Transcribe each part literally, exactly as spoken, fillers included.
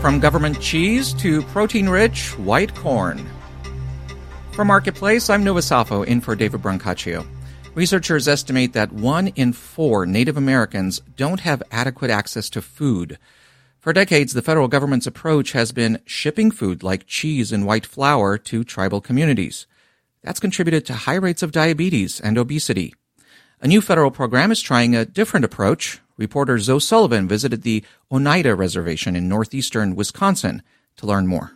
From government cheese to protein-rich white corn. For Marketplace, I'm Nova Safo, in for David Brancaccio. Researchers estimate that one in four Native Americans don't have adequate access to food. For decades, the federal government's approach has been shipping food like cheese and white flour to tribal communities. That's contributed to high rates of diabetes and obesity. A new federal program is trying a different approach. Reporter Zoe Sullivan visited the Oneida Reservation in northeastern Wisconsin to learn more.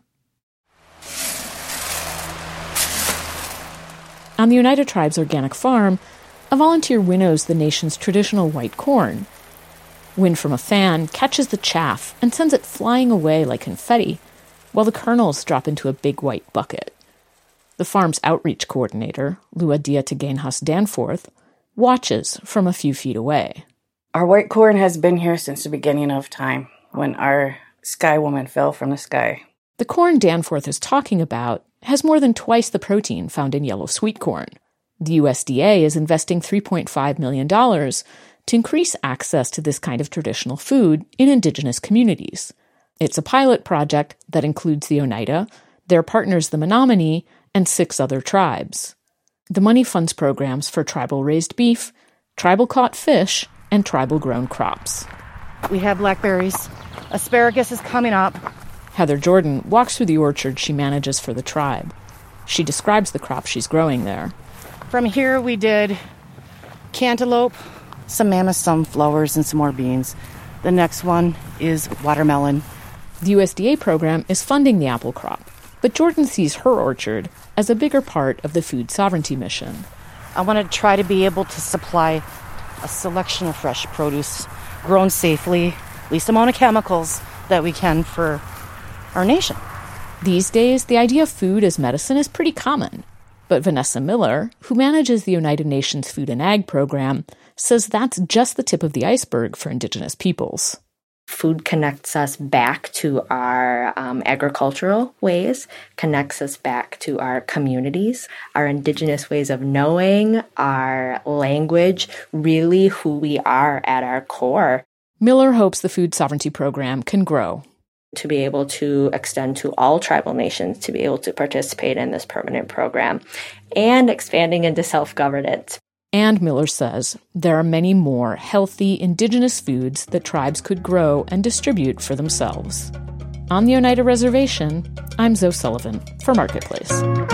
On the Oneida Tribe's organic farm, a volunteer winnows the nation's traditional white corn. Wind from a fan catches the chaff and sends it flying away like confetti, while the kernels drop into a big white bucket. The farm's outreach coordinator, Luadia Tegenhas Danforth, watches from a few feet away. Our white corn has been here since the beginning of time, when our sky woman fell from the sky. The corn Danforth is talking about has more than twice the protein found in yellow sweet corn. The U S D A is investing three point five million dollars to increase access to this kind of traditional food in indigenous communities. It's a pilot project that includes the Oneida, their partners the Menominee, and six other tribes. The money funds programs for tribal-raised beef, tribal-caught fish, and tribal-grown crops. We have blackberries. Asparagus is coming up. Heather Jordan walks through the orchard she manages for the tribe. She describes the crop she's growing there. From here we did cantaloupe, some mammoth sunflowers, and some more beans. The next one is watermelon. The U S D A program is funding the apple crop, but Jordan sees her orchard as a bigger part of the food sovereignty mission. I want to try to be able to supply a selection of fresh produce grown safely, least amount of chemicals that we can for our nation. These days, the idea of food as medicine is pretty common. But Vanessa Miller, who manages the United Nations Food and Ag program, says that's just the tip of the iceberg for Indigenous peoples. Food connects us back to our um, agricultural ways, connects us back to our communities, our Indigenous ways of knowing, our language, really who we are at our core. Miller hopes the food sovereignty program can grow. To be able to extend to all tribal nations, to be able to participate in this permanent program, and expanding into self-governance. And Miller says there are many more healthy indigenous foods that tribes could grow and distribute for themselves. On the Oneida Reservation, I'm Zoe Sullivan for Marketplace.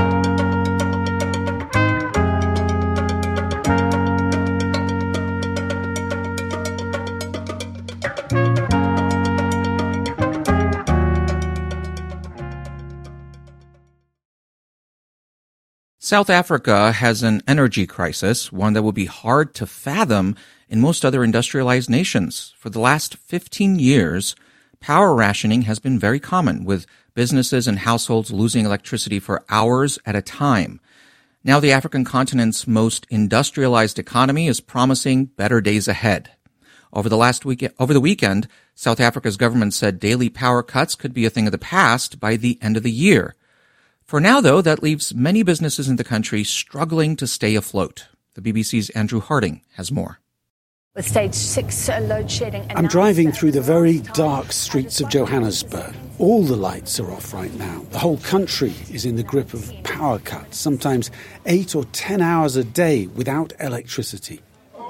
South Africa has an energy crisis, one that will be hard to fathom in most other industrialized nations. For the last fifteen years, power rationing has been very common, with businesses and households losing electricity for hours at a time. Now the African continent's most industrialized economy is promising better days ahead. Over the last week, over the weekend, South Africa's government said daily power cuts could be a thing of the past by the end of the year. For now, though, that leaves many businesses in the country struggling to stay afloat. The B B C's Andrew Harding has more. With stage six load shedding. I'm driving through the very dark streets of Johannesburg. All the lights are off right now. The whole country is in the grip of power cuts, sometimes eight or ten hours a day without electricity.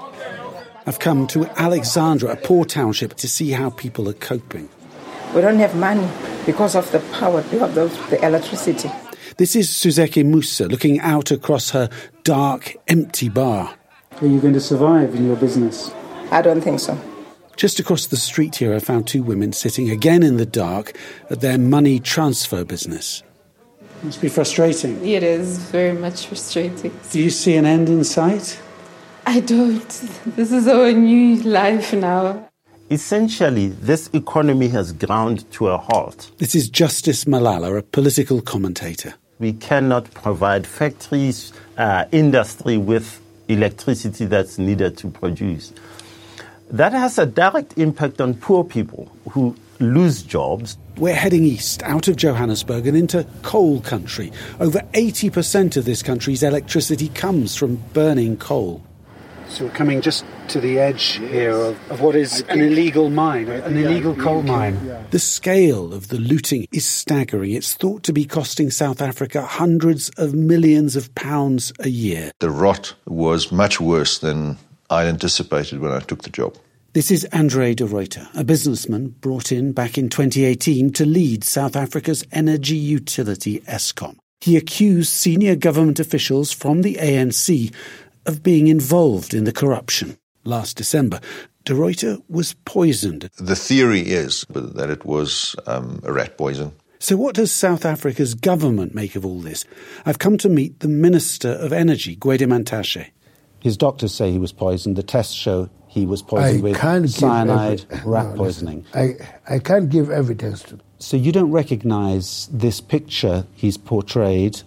I've come to Alexandra, a poor township, to see how people are coping. We don't have money because of the power, of the, the electricity. This is Suzeke Musa looking out across her dark, empty bar. Are you going to survive in your business? I don't think so. Just across the street here, I found two women sitting again in the dark at their money transfer business. It must be frustrating. It is very much frustrating. Do you see an end in sight? I don't. This is our new life now. Essentially, this economy has ground to a halt. This is Justice Malala, a political commentator. We cannot provide factories, uh, industry with electricity that's needed to produce. That has a direct impact on poor people who lose jobs. We're heading east, out of Johannesburg and into coal country. Over eighty percent of this country's electricity comes from burning coal. So we're coming just to the edge here of, of what is an illegal mine, an illegal coal mine. The scale of the looting is staggering. It's thought to be costing South Africa hundreds of millions of pounds a year. The rot was much worse than I anticipated when I took the job. This is Andre de Ruyter, a businessman brought in back in twenty eighteen to lead South Africa's energy utility Eskom. He accused senior government officials from the A N C of being involved in the corruption. Last December, de Ruyter was poisoned. The theory is that it was um, a rat poison. So what does South Africa's government make of all this? I've come to meet the Minister of Energy, Gwede Mantashe. His doctors say he was poisoned. The tests show he was poisoned I with can't cyanide, give rat no, poisoning. I, I can't give evidence to. So you don't recognise this picture he's portrayed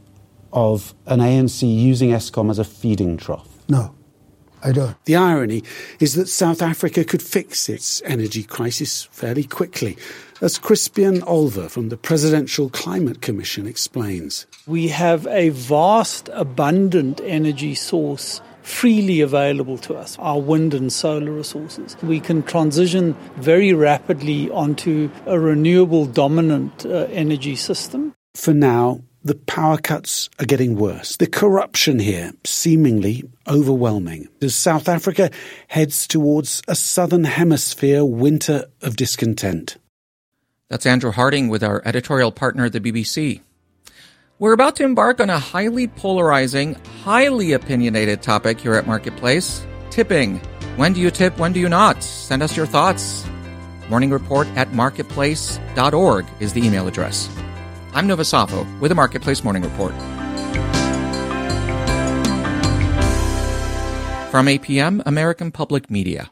of an A N C using Eskom as a feeding trough? No, I don't. The irony is that South Africa could fix its energy crisis fairly quickly, as Crispian Olver from the Presidential Climate Commission explains. We have a vast, abundant energy source freely available to us, our wind and solar resources. We can transition very rapidly onto a renewable dominant uh, energy system. For now, the power cuts are getting worse. The corruption here, seemingly overwhelming, as South Africa heads towards a Southern Hemisphere winter of discontent. That's Andrew Harding with our editorial partner at the B B C. We're about to embark on a highly polarizing, highly opinionated topic here at Marketplace, tipping. When do you tip, when do you not? Send us your thoughts. Morning Report at marketplace dot org is the email address. I'm Nova Safo with the Marketplace Morning Report. From A P M, American Public Media.